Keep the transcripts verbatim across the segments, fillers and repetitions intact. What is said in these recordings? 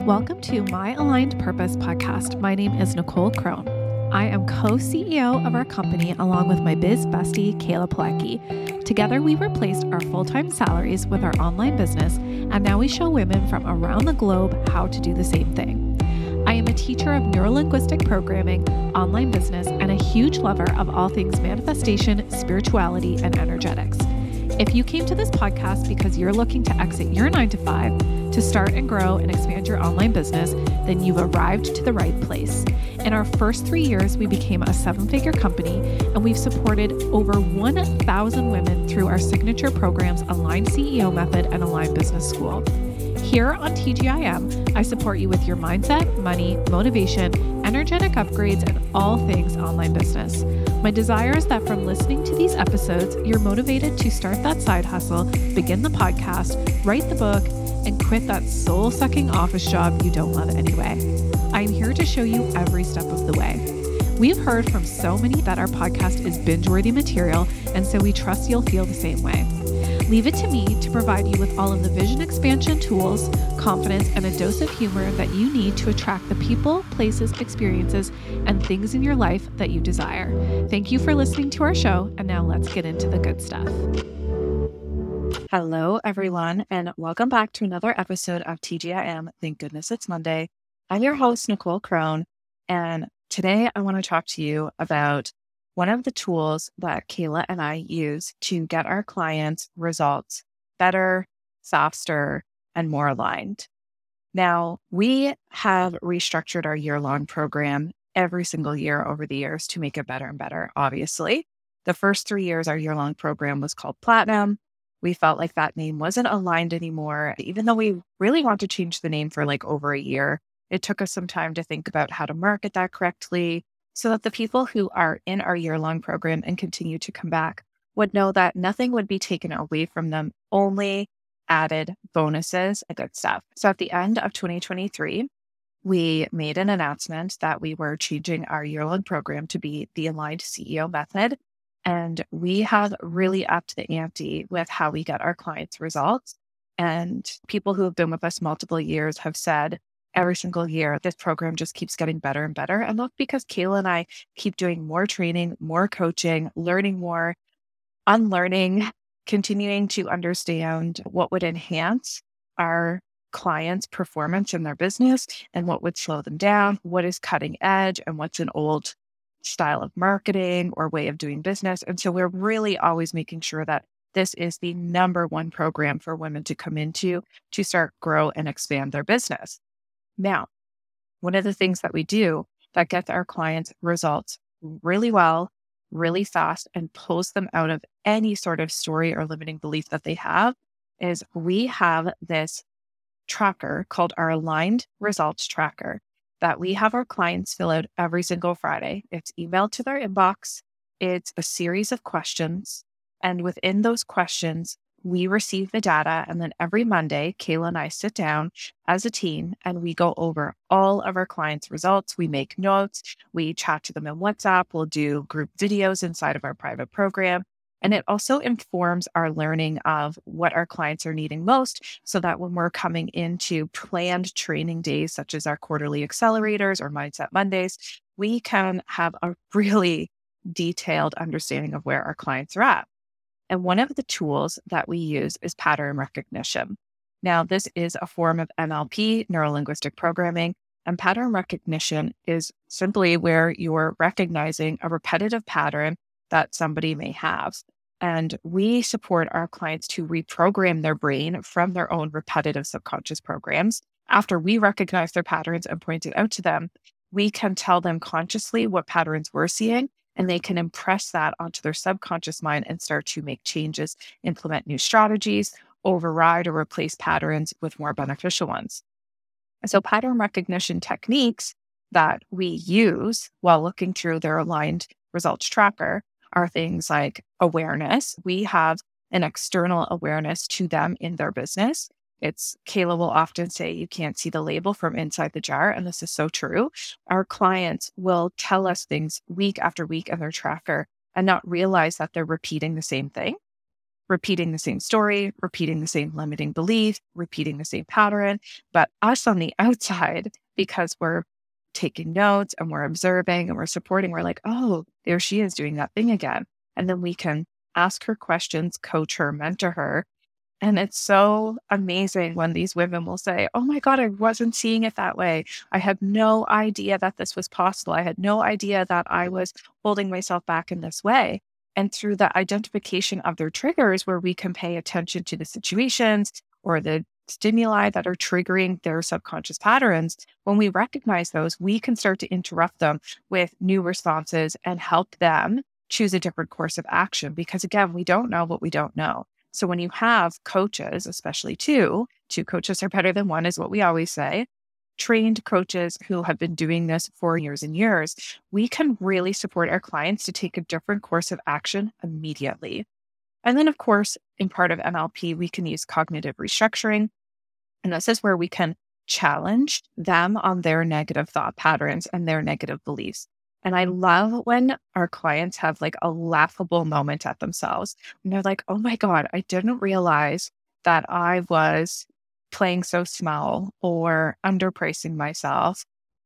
Welcome to My Aligned Purpose podcast. My name is Nicole Crone. I am co-C E O of our company along with my biz bestie, Kayla Pilecki. Together, we replaced our full-time salaries with our online business, and now we show women from around the globe how to do the same thing. I am a teacher of neurolinguistic programming, online business, and a huge lover of all things manifestation, spirituality, and energetics. If you came to this podcast because you're looking to exit your nine to five, to start and grow and expand your online business, then you've arrived to the right place. In our first three years, we became a seven-figure company, and we've supported over one thousand women through our signature programs, Aligned C E O Method and Aligned Business School. Here on T G I M, I support you with your mindset, money, motivation, energetic upgrades, and all things online business. My desire is that from listening to these episodes, you're motivated to start that side hustle, begin the podcast, write the book, and quit that soul-sucking office job you don't love anyway. I'm here to show you every step of the way. We've heard from so many that our podcast is binge-worthy material, and so we trust you'll feel the same way. Leave it to me to provide you with all of the vision expansion tools, confidence, and a dose of humor that you need to attract the people, places, experiences, and things in your life that you desire. Thank you for listening to our show, and now let's get into the good stuff. Hello, everyone, and welcome back to another episode of T G I M. Thank goodness it's Monday. I'm your host, Nicole Crone, and today I want to talk to you about one of the tools that Kayla and I use to get our clients results better, faster, and more aligned. Now, we have restructured our year-long program every single year over the years to make it better and better, obviously. The first three years, our year-long program was called Platinum. We felt like that name wasn't aligned anymore, even though we really wanted to change the name for like over a year. It took us some time to think about how to market that correctly, so that the people who are in our year-long program and continue to come back would know that nothing would be taken away from them, only added bonuses and good stuff. So at the end of twenty twenty-three, we made an announcement that we were changing our year-long program to be the Aligned C E O Method. And we have really upped the ante with how we get our clients results. And people who have been with us multiple years have said, every single year, this program just keeps getting better and better. And that's because Kayla and I keep doing more training, more coaching, learning more, unlearning, continuing to understand what would enhance our clients' performance in their business and what would slow them down, what is cutting edge and what's an old style of marketing or way of doing business. And so we're really always making sure that this is the number one program for women to come into to start, grow, and expand their business. Now, one of the things that we do that gets our clients results really well, really fast, and pulls them out of any sort of story or limiting belief that they have is we have this tracker called our Aligned Results Tracker that we have our clients fill out every single Friday. It's emailed to their inbox. It's a series of questions. And within those questions, we receive the data, and then every Monday, Kayla and I sit down as a team and we go over all of our clients' results. We make notes, we chat to them in WhatsApp, we'll do group videos inside of our private program. And it also informs our learning of what our clients are needing most so that when we're coming into planned training days, such as our quarterly accelerators or Mindset Mondays, we can have a really detailed understanding of where our clients are at. And one of the tools that we use is pattern recognition. Now, this is a form of N L P, neuro-linguistic programming, and pattern recognition is simply where you're recognizing a repetitive pattern that somebody may have. And we support our clients to reprogram their brain from their own repetitive subconscious programs. After we recognize their patterns and point it out to them, we can tell them consciously what patterns we're seeing, and they can impress that onto their subconscious mind and start to make changes, implement new strategies, override or replace patterns with more beneficial ones. So pattern recognition techniques that we use while looking through their Aligned Results Tracker are things like awareness. We have an external awareness to them in their business. It's Kayla will often say, you can't see the label from inside the jar. And this is so true. Our clients will tell us things week after week in their tracker and not realize that they're repeating the same thing. repeating the same story, repeating the same limiting belief, repeating the same pattern. But us on the outside, because we're taking notes and we're observing and we're supporting, we're like, oh, there she is doing that thing again. And then we can ask her questions, coach her, mentor her. And it's so amazing when these women will say, oh my God, I wasn't seeing it that way. I had no idea that this was possible. I had no idea that I was holding myself back in this way. And through the identification of their triggers, where we can pay attention to the situations or the stimuli that are triggering their subconscious patterns, when we recognize those, we can start to interrupt them with new responses and help them choose a different course of action. Because again, we don't know what we don't know. So when you have coaches, especially two, two coaches are better than one is what we always say, trained coaches who have been doing this for years and years, we can really support our clients to take a different course of action immediately. And then, of course, in part of N L P, we can use cognitive restructuring. And this is where we can challenge them on their negative thought patterns and their negative beliefs. And I love when our clients have like a laughable moment at themselves. And they're like, oh my God, I didn't realize that I was playing so small or underpricing myself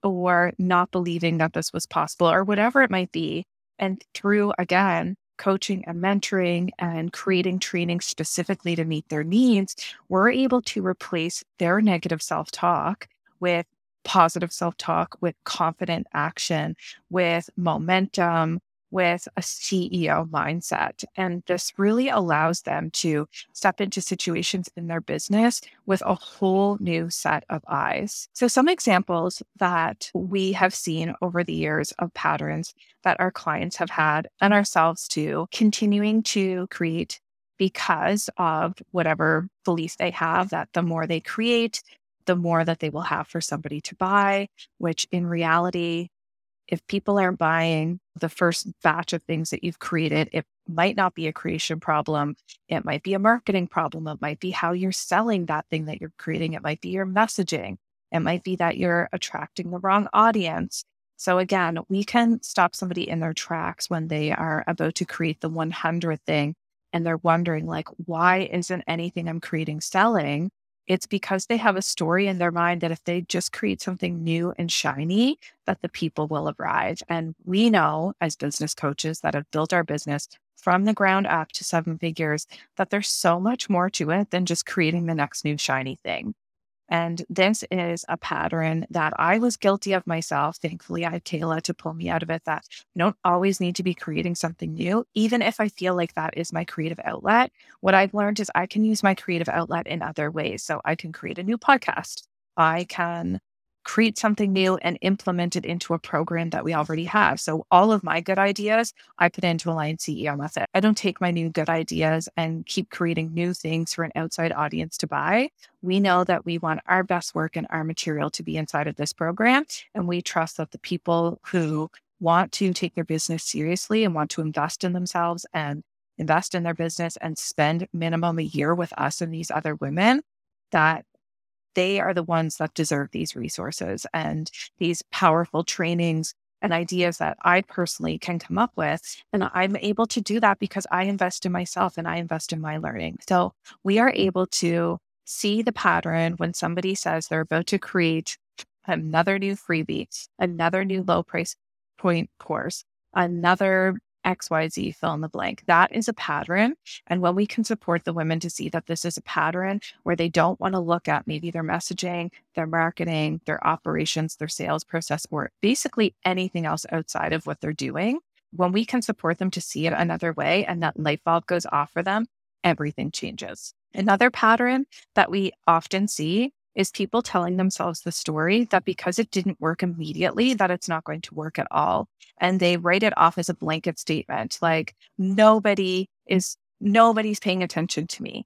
or not believing that this was possible or whatever it might be. And through, again, coaching and mentoring and creating training specifically to meet their needs, we're able to replace their negative self-talk with positive self-talk, with confident action, with momentum, with a C E O mindset. And this really allows them to step into situations in their business with a whole new set of eyes. So some examples that we have seen over the years of patterns that our clients have had and ourselves too, continuing to create because of whatever belief they have, that the more they create, the more that they will have for somebody to buy, which in reality, if people aren't buying the first batch of things that you've created, it might not be a creation problem. It might be a marketing problem. It might be how you're selling that thing that you're creating. It might be your messaging. It might be that you're attracting the wrong audience. So again, we can stop somebody in their tracks when they are about to create the one hundredth thing and they're wondering like, why isn't anything I'm creating selling? It's because they have a story in their mind that if they just create something new and shiny, that the people will arrive. And we know as business coaches that have built our business from the ground up to seven figures, that there's so much more to it than just creating the next new shiny thing. And this is a pattern that I was guilty of myself. Thankfully, I had Kayla to pull me out of it, that I don't always need to be creating something new, even if I feel like that is my creative outlet. What I've learned is I can use my creative outlet in other ways. So I can create a new podcast. I can create something new and implement it into a program that we already have. So all of my good ideas, I put into Aligned C E O Method. I don't take my new good ideas and keep creating new things for an outside audience to buy. We know that we want our best work and our material to be inside of this program. And we trust that the people who want to take their business seriously and want to invest in themselves and invest in their business and spend minimum a year with us and these other women, that they are the ones that deserve these resources and these powerful trainings and ideas that I personally can come up with. And I'm able to do that because I invest in myself and I invest in my learning. So we are able to see the pattern when somebody says they're about to create another new freebie, another new low price point course, another X Y Z fill in the blank. That is a pattern. And when we can support the women to see that this is a pattern where they don't want to look at maybe their messaging, their marketing, their operations, their sales process, or basically anything else outside of what they're doing, when we can support them to see it another way and that light bulb goes off for them, everything changes. Another pattern that we often see is people telling themselves the story that because it didn't work immediately, that it's not going to work at all. And they write it off as a blanket statement, like nobody is, nobody's paying attention to me.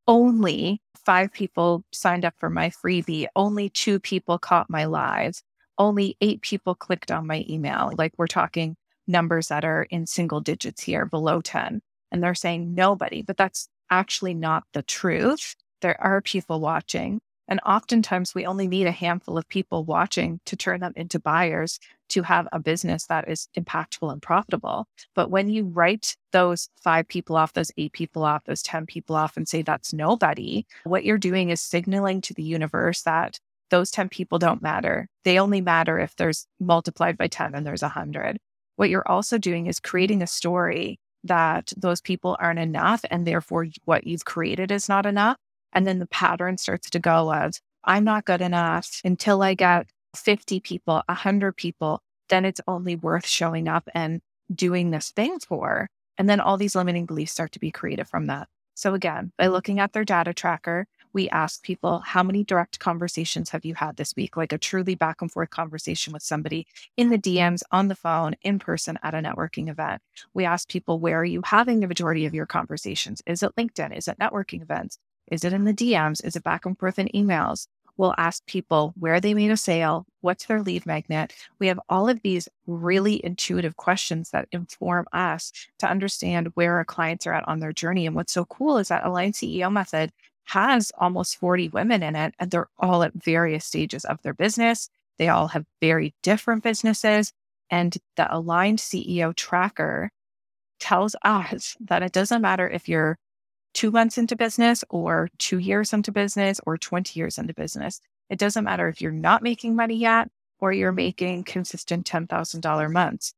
Only five people signed up for my freebie. Only two people caught my live. Only eight people clicked on my email. Like we're talking numbers that are in single digits here, below ten. And they're saying nobody, but that's actually not the truth. There are people watching. And oftentimes we only need a handful of people watching to turn them into buyers to have a business that is impactful and profitable. But when you write those five people off, those eight people off, those ten people off and say that's nobody, what you're doing is signaling to the universe that those ten people don't matter. They only matter if there's multiplied by ten and there's a hundred. What you're also doing is creating a story that those people aren't enough and therefore what you've created is not enough. And then the pattern starts to go of, I'm not good enough until I get fifty people, one hundred people, then it's only worth showing up and doing this thing for. And then all these limiting beliefs start to be created from that. So again, by looking at their data tracker, we ask people, how many direct conversations have you had this week? Like a truly back and forth conversation with somebody in the D Ms, on the phone, in person at a networking event. We ask people, where are you having the majority of your conversations? Is it LinkedIn? Is it networking events? Is it in the D Ms? Is it back and forth in emails? We'll ask people where they made a sale, what's their lead magnet. We have all of these really intuitive questions that inform us to understand where our clients are at on their journey. And what's so cool is that Aligned C E O Method has almost forty women in it, and they're all at various stages of their business. They all have very different businesses. And the Aligned C E O Tracker tells us that it doesn't matter if you're two months into business or two years into business or twenty years into business. It doesn't matter if you're not making money yet or you're making consistent ten thousand dollars months.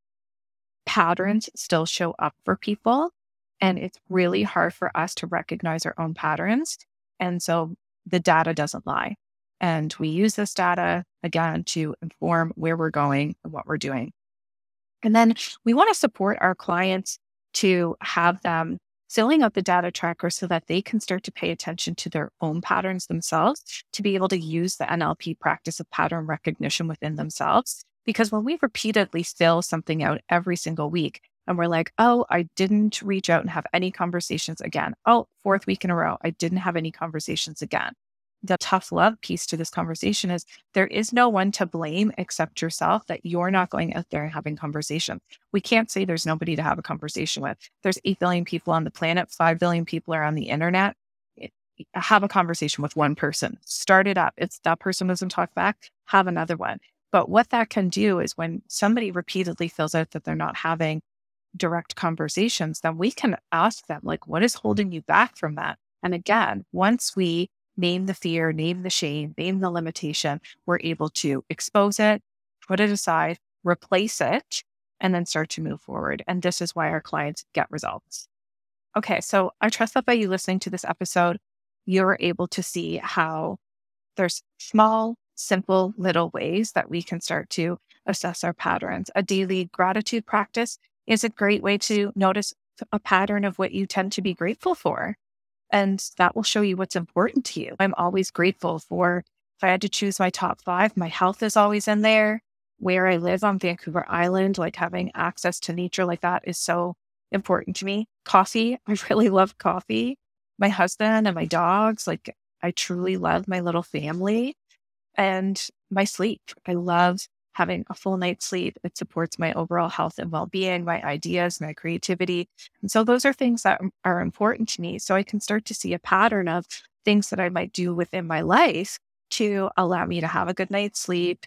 Patterns still show up for people, and it's really hard for us to recognize our own patterns. And so the data doesn't lie. And we use this data, again, to inform where we're going and what we're doing. And then we want to support our clients to have them filling out the data tracker so that they can start to pay attention to their own patterns themselves, to be able to use the N L P practice of pattern recognition within themselves. Because when we repeatedly fill something out every single week, and we're like, oh, I didn't reach out and have any conversations again. Oh, fourth week in a row, I didn't have any conversations again. The tough love piece to this conversation is there is no one to blame except yourself that you're not going out there and having conversations. We can't say there's nobody to have a conversation with. There's eight billion people on the planet, five billion people are on the internet. It, have a conversation with one person. Start it up. If that person doesn't talk back, have another one. But what that can do is when somebody repeatedly fills out that they're not having direct conversations, then we can ask them, like, what is holding you back from that? And again, once we name the fear, name the shame, name the limitation, we're able to expose it, put it aside, replace it, and then start to move forward. And this is why our clients get results. Okay, so I trust that by you listening to this episode, you're able to see how there's small, simple, little ways that we can start to assess our patterns. A daily gratitude practice is a great way to notice a pattern of what you tend to be grateful for. And that will show you what's important to you. I'm always grateful for, if I had to choose my top five, my health is always in there. Where I live on Vancouver Island, like having access to nature like that is so important to me. Coffee, I really love coffee. My husband and my dogs, like I truly love my little family. And my sleep, I love having a full night's sleep. It supports my overall health and well-being, my ideas, my creativity. And so those are things that are important to me. So I can start to see a pattern of things that I might do within my life to allow me to have a good night's sleep.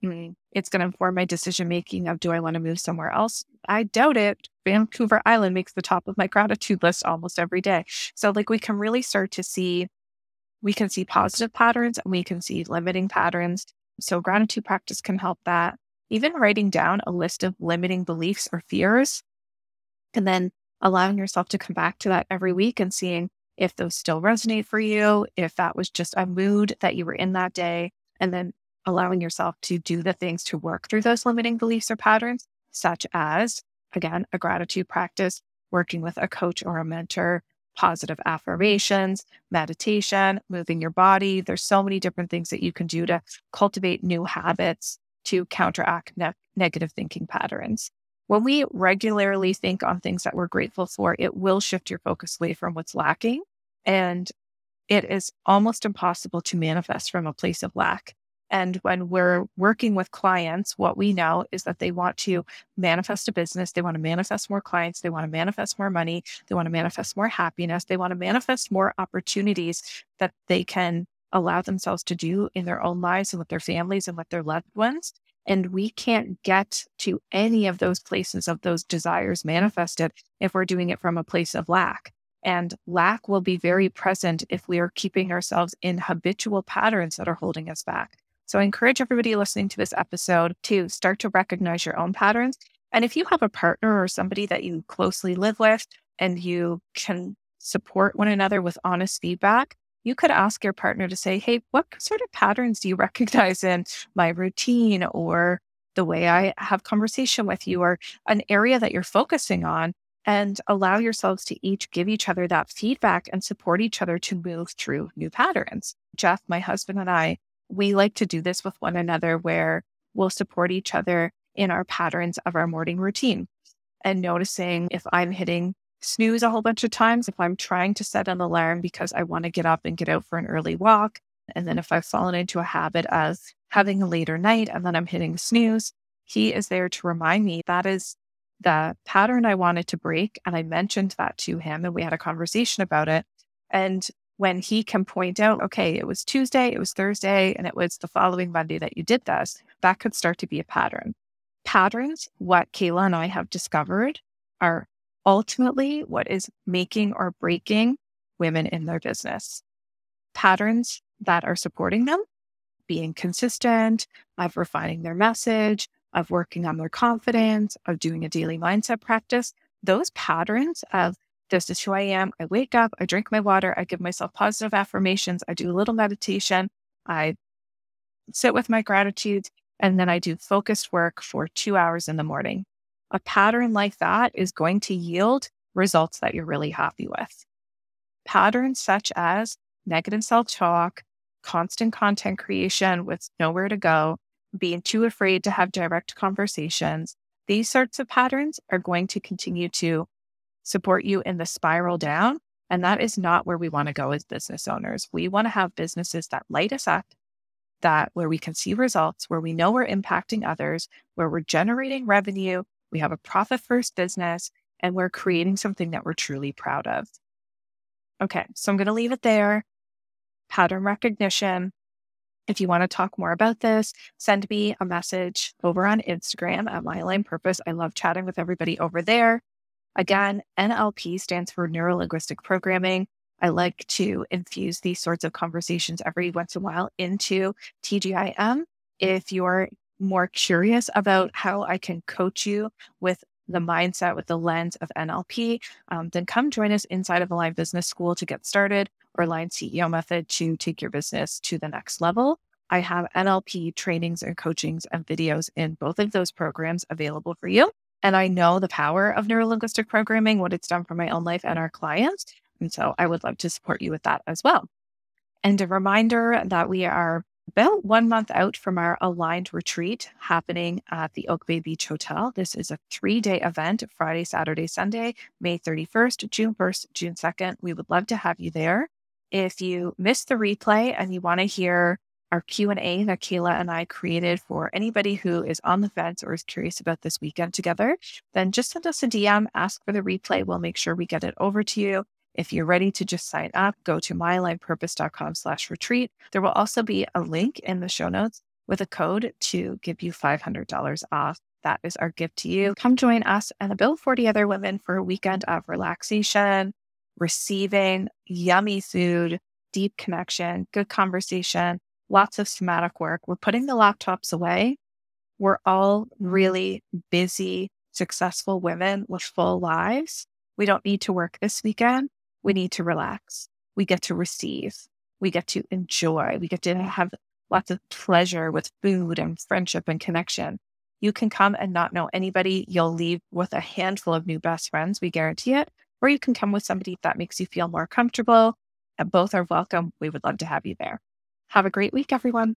It's going to inform my decision-making of, do I want to move somewhere else? I doubt it. Vancouver Island makes the top of my gratitude list almost every day. So like we can really start to see, we can see positive patterns and we can see limiting patterns. So gratitude practice can help that. Even writing down a list of limiting beliefs or fears, and then allowing yourself to come back to that every week and seeing if those still resonate for you, if that was just a mood that you were in that day, and then allowing yourself to do the things to work through those limiting beliefs or patterns, such as, again, a gratitude practice, working with a coach or a mentor, positive affirmations, meditation, moving your body. There's so many different things that you can do to cultivate new habits to counteract ne- negative thinking patterns. When we regularly think on things that we're grateful for, it will shift your focus away from what's lacking. And it is almost impossible to manifest from a place of lack. And when we're working with clients, what we know is that they want to manifest a business. They want to manifest more clients. They want to manifest more money. They want to manifest more happiness. They want to manifest more opportunities that they can allow themselves to do in their own lives and with their families and with their loved ones. And we can't get to any of those places of those desires manifested if we're doing it from a place of lack. And lack will be very present if we are keeping ourselves in habitual patterns that are holding us back. So I encourage everybody listening to this episode to start to recognize your own patterns. And if you have a partner or somebody that you closely live with and you can support one another with honest feedback, you could ask your partner to say, hey, what sort of patterns do you recognize in my routine or the way I have conversation with you or an area that you're focusing on? And allow yourselves to each give each other that feedback and support each other to move through new patterns. Jeff, my husband, and I, we like to do this with one another where we'll support each other in our patterns of our morning routine and noticing if I'm hitting snooze a whole bunch of times, if I'm trying to set an alarm because I want to get up and get out for an early walk. And then if I've fallen into a habit of having a later night and then I'm hitting snooze, he is there to remind me that is the pattern I wanted to break. And I mentioned that to him and we had a conversation about it. And when he can point out, okay, it was Tuesday, it was Thursday, and it was the following Monday that you did this, that could start to be a pattern. Patterns, what Kayla and I have discovered, are ultimately what is making or breaking women in their business. Patterns that are supporting them, being consistent, of refining their message, of working on their confidence, of doing a daily mindset practice, those patterns of this is who I am. I wake up, I drink my water, I give myself positive affirmations, I do a little meditation, I sit with my gratitude, and then I do focused work for two hours in the morning. A pattern like that is going to yield results that you're really happy with. Patterns such as negative self-talk, constant content creation with nowhere to go, being too afraid to have direct conversations, these sorts of patterns are going to continue to support you in the spiral down. And that is not where we want to go as business owners. We want to have businesses that light us up, that where we can see results, where we know we're impacting others, where we're generating revenue, we have a profit first business, and we're creating something that we're truly proud of. Okay, so I'm going to leave it there. Pattern recognition. If you want to talk more about this, send me a message over on Instagram at My Aligned Purpose. I love chatting with everybody over there. Again, N L P stands for Neuro Linguistic Programming. I like to infuse these sorts of conversations every once in a while into T G I M. If you're more curious about how I can coach you with the mindset, with the lens of N L P, um, then come join us inside of Aligned Business School to get started, or Aligned C E O Method to take your business to the next level. I have N L P trainings and coachings and videos in both of those programs available for you. And I know the power of neuro-linguistic programming, what it's done for my own life and our clients. And so I would love to support you with that as well. And a reminder that we are about one month out from our Aligned Retreat happening at the Oak Bay Beach Hotel. This is a three-day event, Friday, Saturday, Sunday, May thirty-first, June first, June second. We would love to have you there. If you missed the replay and you want to hear our Q and A that Kayla and I created for anybody who is on the fence or is curious about this weekend together, then just send us a D M, ask for the replay. We'll make sure we get it over to you. If you're ready to just sign up, go to myalignedpurpose.com slash retreat. There will also be a link in the show notes with a code to give you five hundred dollars off. That is our gift to you. Come join us and about forty other women for a weekend of relaxation, receiving, yummy food, deep connection, good conversation, lots of somatic work. We're putting the laptops away. We're all really busy, successful women with full lives. We don't need to work this weekend. We need to relax. We get to receive. We get to enjoy. We get to have lots of pleasure with food and friendship and connection. You can come and not know anybody. You'll leave with a handful of new best friends. We guarantee it. Or you can come with somebody that makes you feel more comfortable. And both are welcome. We would love to have you there. Have a great week, everyone.